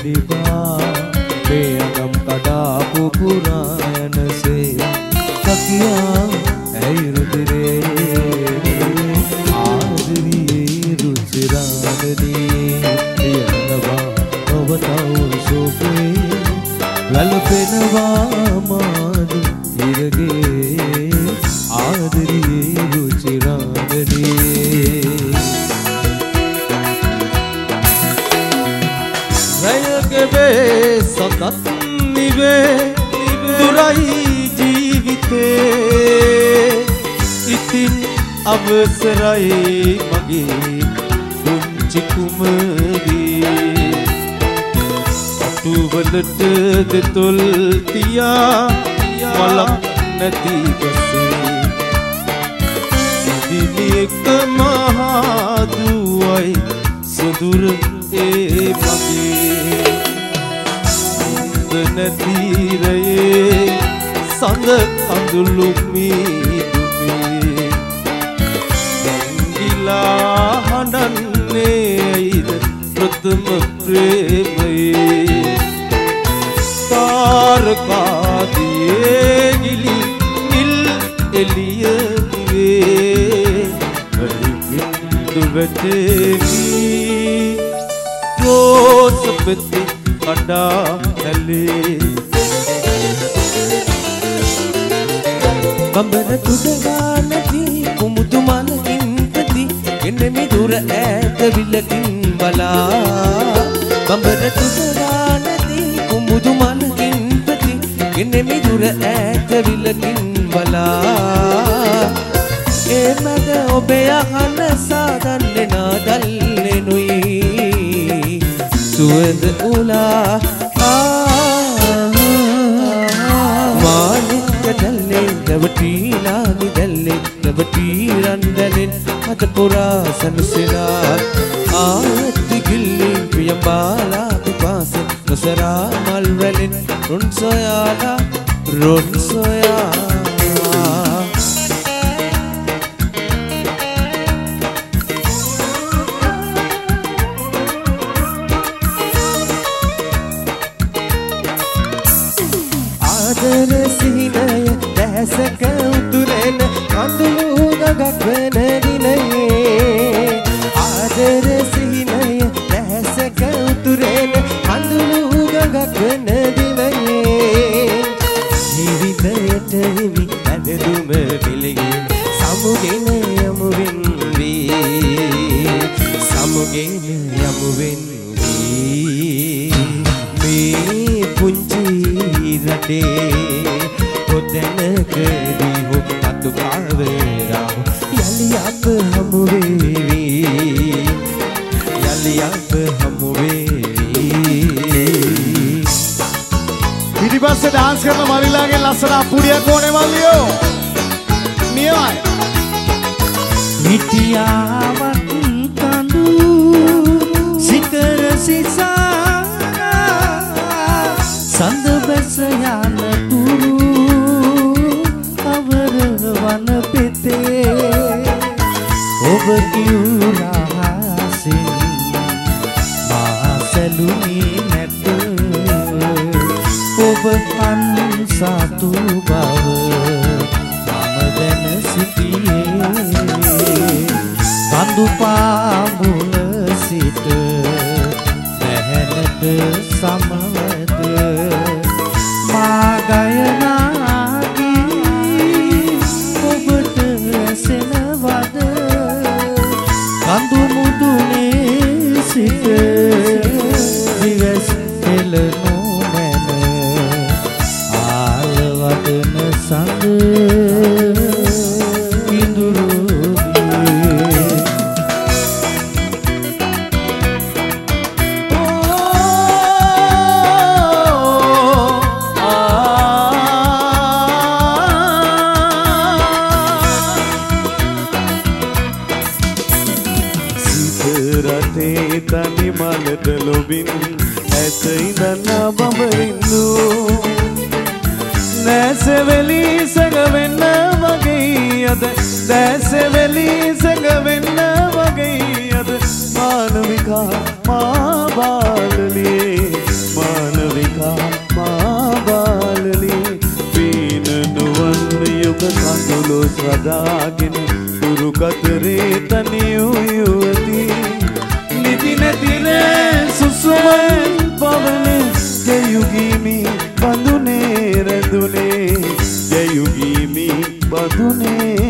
දිබා මේ අගම් කඩාපු පුරායනසේ සකියා ඇයි රුධිරේ ආදරියේ රුචිරාදදී යනවා ඔබතව සෝපේ වැළපෙනවා මාදු ඉරගේ ආදරියේ රුචිරාදදී රයකේ සතත් නිවේ දුරයි ජීවිතේ ඉතින් අවසරයි මගේ පුංචි කුමරී අටුවලට දෙතොල් තියා මලක් නැති පසේ ඉදිලි එක මහා දුවයි සුදුර ඒ මගේ නැතිරයේ සඳ අඳුළු මීදුමේ ගංගිලා හඬන්නේ ඇයිද ප්‍රථම ප්‍රේමයේ තාරකාදියේ ගිලි නිල් එළිය වේ වලිගින්දු වැටෙමි රෝස පෙති කඩා ඇලේ බඹර තුඩවා නැති කුමුදු මලකින් ප්‍රති එනෙමි දුර ඈත විලකින් බලා බඹර තුඩවා නැති කුමුදු මලකින් ප්‍රති එනෙමි දුර ඈත විලකින් බලා ඒ මග ඔබේ අහන සාදන්නේ නාදල්ලෙනුයි සුවඳ උලා මානික දැල්ලේ දවටීලා නිදැල්ලේ දවටී රන්දලෙන් අත පුරා සනසලා ආයති ගිල්ලි පියඹාලා පිපාස නොසරා මල් වැලෙන් රොන් සොයාලා රොන් සොයා සිහිනය දැසක උතුරෙන කඳුළු ගගක් වන දිනයේ ආදර සිහිනය දැසක උතුරෙන කඳුළු ගගක් වන දිනයේ ජීවිතයට හිමි ඇදදුම පිළිගෙන සමුගෙන යමු වෙන්වී සමුගෙන යමු වෙන්වී මේ පුංචි රටේ කොතැනකදී හෝ අතු පාවෙරා යලි අප හමු වේවි යලි අප හමු වේවි පිටිපස්සේ ඩාන්ස් කරන මල්ලිලාගේ ලස්සන අපුඩියක් ඕනේ මල්ලියෝ නියමයි මිටියාවක් කඳු සිකර සිසා සඳ බැස යන තුරු අවර වන පෙතේ ඔබ කිව්රහසින් මා සැලුනි නැත ඔබ අන්සතු බව මම දැන සිටියේ කඳු පාමුල සිට දැහැනට සමවද මා ගයනාගී ඔබට ඇසෙනවද කඳු මුදුනේ සිට දිවස් එළ නොමැන ආලවදන සඳ තනි මලට ලොබින් ඇත ඉඳන්න බඹරින්දු නැසෙවලි සගවෙන්න වගේ අද දැසෙවලි සගවෙන්න වගේ අද මානවිකා මා බාලනේ කඳුළු සදාගෙන තුරු කතරේ තනියු යුවති නිදි නැතිනේ සුසුමෙන් පවනේ ජයුගීමි බඳුනේ රැඳුනේ ජයුගීමි බඳුනේ